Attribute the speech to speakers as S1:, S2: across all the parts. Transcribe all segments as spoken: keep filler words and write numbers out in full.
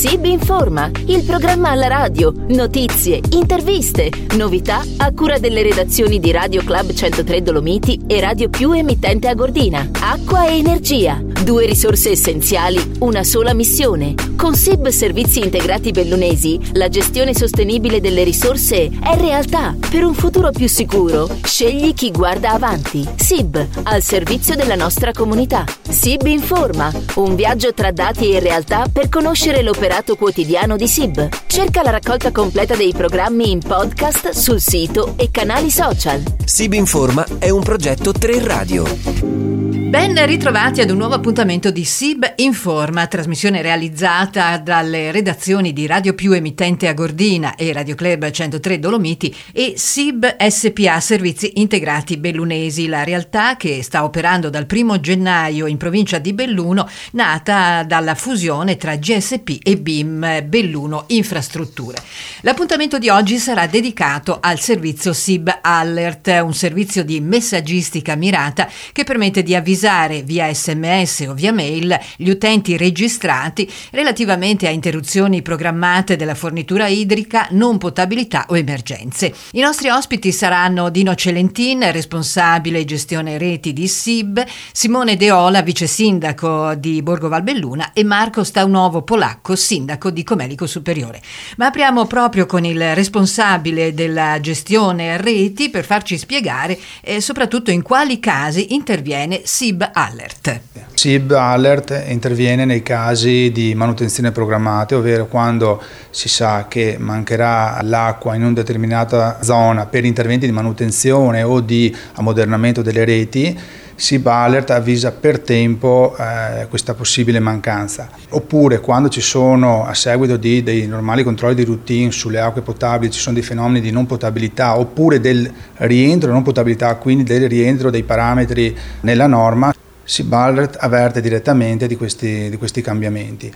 S1: SIB Informa, il programma alla radio, notizie, interviste, novità a cura delle redazioni di Radio Club centotré Dolomiti e Radio Più emittente Agordina. Acqua e energia, due risorse essenziali, una sola missione. Con SIB Servizi Integrati Bellunesi, la gestione sostenibile delle risorse è realtà. Per un futuro più sicuro, scegli chi guarda avanti. SIB, al servizio della nostra comunità. SIB Informa, un viaggio tra dati e realtà per conoscere l'operato quotidiano di SIB. Cerca la raccolta completa dei programmi in podcast sul sito e canali social.
S2: SIB Informa è un progetto tre Radio.
S3: Ben ritrovati ad un nuovo appuntamento di SIB Informa, trasmissione realizzata dalle redazioni di Radio Più emittente Agordina e Radio Club centotré Dolomiti e SIB S P A Servizi Integrati Bellunesi, la realtà che sta operando dal primo gennaio in provincia di Belluno, nata dalla fusione tra G S P e B I M Belluno Infrastrutture. L'appuntamento di oggi sarà dedicato al servizio SIB Alert, un servizio di messaggistica mirata che permette di avvisare via sms o via mail gli utenti registrati relativamente a interruzioni programmate della fornitura idrica, non potabilità o emergenze. I nostri ospiti saranno Dino Celentin, responsabile gestione reti di SIB, Simone Deola, vice sindaco di Borgo Valbelluna e Marco Staunovo Polacco, sindaco di Comelico Superiore. Ma apriamo proprio con il responsabile della gestione reti per farci spiegare eh, soprattutto in quali casi interviene SIB Alert.
S4: SIB Alert interviene nei casi di manutenzione programmate, ovvero quando si sa che mancherà l'acqua in una determinata zona per interventi di manutenzione o di ammodernamento delle reti. SIB Alert avvisa per tempo eh, questa possibile mancanza. Oppure quando ci sono, a seguito di dei normali controlli di routine sulle acque potabili, ci sono dei fenomeni di non potabilità oppure del rientro non potabilità, quindi del rientro dei parametri nella norma, SIB Alert avverte direttamente di questi, di questi cambiamenti.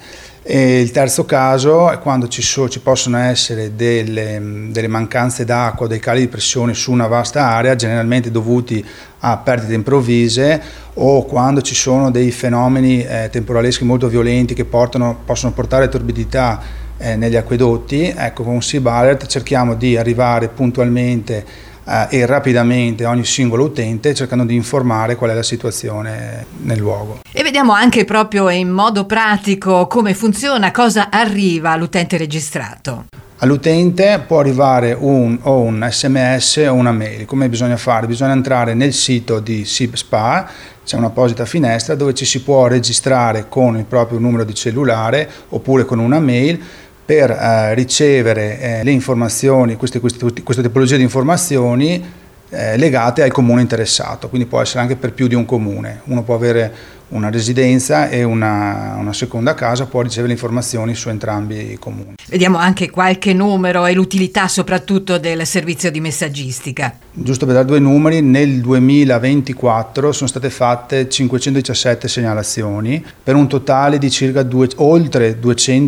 S4: E il terzo caso è quando ci, so, ci possono essere delle, delle mancanze d'acqua, dei cali di pressione su una vasta area, generalmente dovuti a perdite improvvise o quando ci sono dei fenomeni eh, temporaleschi molto violenti che portano, possono portare torbidità eh, negli acquedotti. Ecco, con SIB Alert cerchiamo di arrivare puntualmente e rapidamente a ogni singolo utente, cercando di informare qual è la situazione nel luogo.
S3: E vediamo anche proprio in modo pratico come funziona, cosa arriva all'utente registrato.
S4: All'utente può arrivare un, o un sms o una mail. Come bisogna fare? Bisogna entrare nel sito di SIB S P A, c'è un'apposita finestra dove ci si può registrare con il proprio numero di cellulare oppure con una mail per eh, ricevere eh, le informazioni, queste, queste, queste tipologie di informazioni eh, legate al comune interessato, quindi può essere anche per più di un comune. Uno può avere una residenza e una, una seconda casa, può ricevere le informazioni su entrambi i comuni.
S3: Vediamo anche qualche numero e l'utilità soprattutto del servizio di messaggistica.
S4: Giusto per dare due numeri, nel duemilaventiquattro sono state fatte cinquecentodiciassette segnalazioni per un totale di circa due, oltre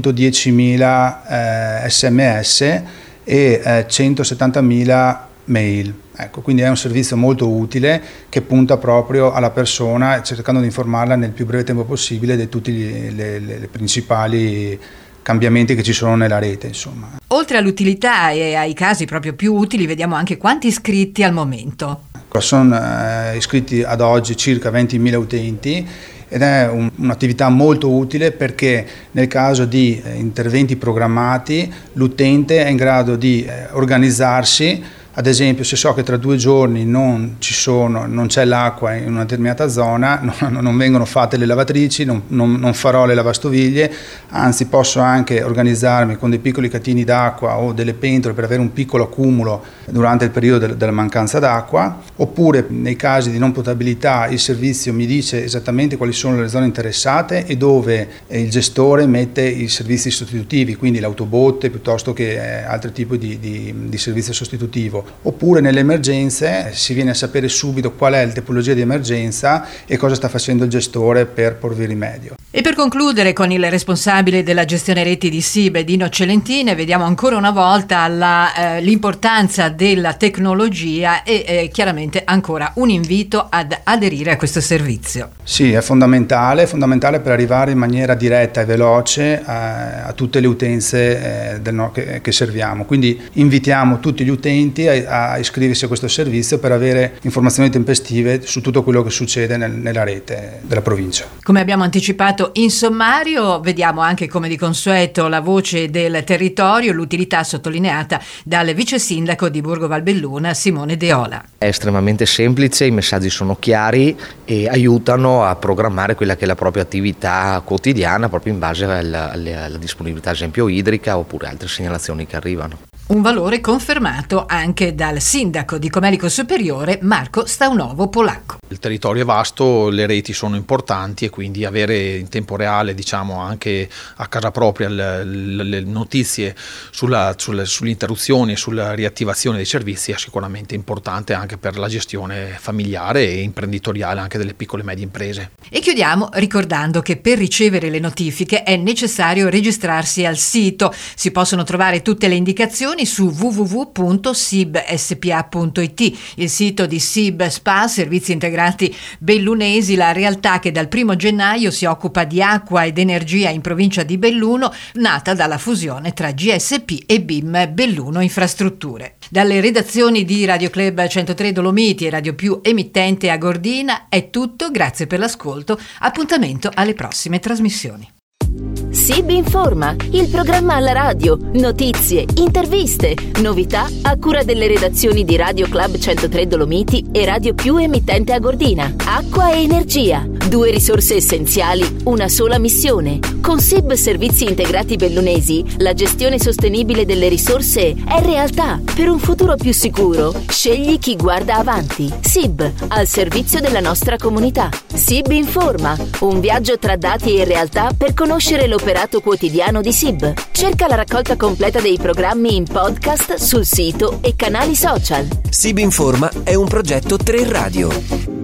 S4: duecentodiecimila eh, sms e eh, centosettantamila mail. Ecco, quindi è un servizio molto utile che punta proprio alla persona, cercando di informarla nel più breve tempo possibile di tutti gli, le, le, le principali cambiamenti che ci sono nella rete, insomma.
S3: Oltre all'utilità e ai casi proprio più utili, vediamo anche quanti iscritti al momento.
S4: Sono eh, iscritti ad oggi circa ventimila utenti ed è un, un'attività molto utile perché nel caso di eh, interventi programmati l'utente è in grado di eh, organizzarsi. Ad esempio, se so che tra due giorni non ci sono, non c'è l'acqua in una determinata zona, non, non vengono fatte le lavatrici, non, non, non farò le lavastoviglie, anzi posso anche organizzarmi con dei piccoli catini d'acqua o delle pentole per avere un piccolo accumulo durante il periodo del, della mancanza d'acqua, oppure nei casi di non potabilità il servizio mi dice esattamente quali sono le zone interessate e dove il gestore mette i servizi sostitutivi, quindi l'autobotte piuttosto che eh, altri tipi di, di, di servizio sostitutivo. Oppure nelle emergenze si viene a sapere subito qual è la tipologia di emergenza e cosa sta facendo il gestore per porvi rimedio.
S3: E per concludere con il responsabile della gestione reti di S I B, Dino Celentine, vediamo ancora una volta la, eh, l'importanza della tecnologia e eh, chiaramente ancora un invito ad aderire a questo servizio.
S4: Sì, è fondamentale, è fondamentale per arrivare in maniera diretta e veloce a, a tutte le utenze eh, del no, che, che serviamo. Quindi invitiamo tutti gli utenti a, a iscriversi a questo servizio per avere informazioni tempestive su tutto quello che succede nel, nella rete della provincia.
S3: Come abbiamo anticipato in sommario, vediamo anche come di consueto la voce del territorio, l'utilità sottolineata dal vice sindaco di Borgo Valbelluna, Simone Deola.
S5: È estremamente semplice, i messaggi sono chiari e aiutano a programmare quella che è la propria attività quotidiana proprio in base alla, alla, alla disponibilità, ad esempio idrica, oppure altre segnalazioni che arrivano.
S3: Un valore confermato anche dal sindaco di Comelico Superiore, Marco Staunovo Polacco.
S6: Il territorio è vasto, le reti sono importanti e quindi avere in tempo reale, diciamo anche a casa propria, le, le notizie sulla, sulle, sulle interruzioni e sulla riattivazione dei servizi è sicuramente importante anche per la gestione familiare e imprenditoriale anche delle piccole e medie imprese.
S3: E chiudiamo ricordando che per ricevere le notifiche è necessario registrarsi al sito. Si possono trovare tutte le indicazioni su w w w punto sibspa punto i t, il sito di S I B S P A, Servizi Integrati Bellunesi, la realtà che dal primo gennaio si occupa di acqua ed energia in provincia di Belluno, nata dalla fusione tra G S P e B I M Belluno Infrastrutture. Dalle redazioni di Radio Club centotré Dolomiti e Radio Più emittente a Gordina è tutto, grazie per l'ascolto, appuntamento alle prossime trasmissioni.
S1: S I B Informa, il programma alla radio, notizie, interviste, novità a cura delle redazioni di Radio Club centotré Dolomiti e Radio Più emittente a Gordina. Acqua e energia, due risorse essenziali, una sola missione. Con S I B Servizi Integrati Bellunesi, la gestione sostenibile delle risorse è realtà. Per un futuro più sicuro, scegli chi guarda avanti. S I B, al servizio della nostra comunità. S I B Informa, un viaggio tra dati e realtà per conoscere l'operato quotidiano di S I B. Cerca la raccolta completa dei programmi in podcast sul sito e canali social.
S2: S I B Informa è un progetto tre Radio.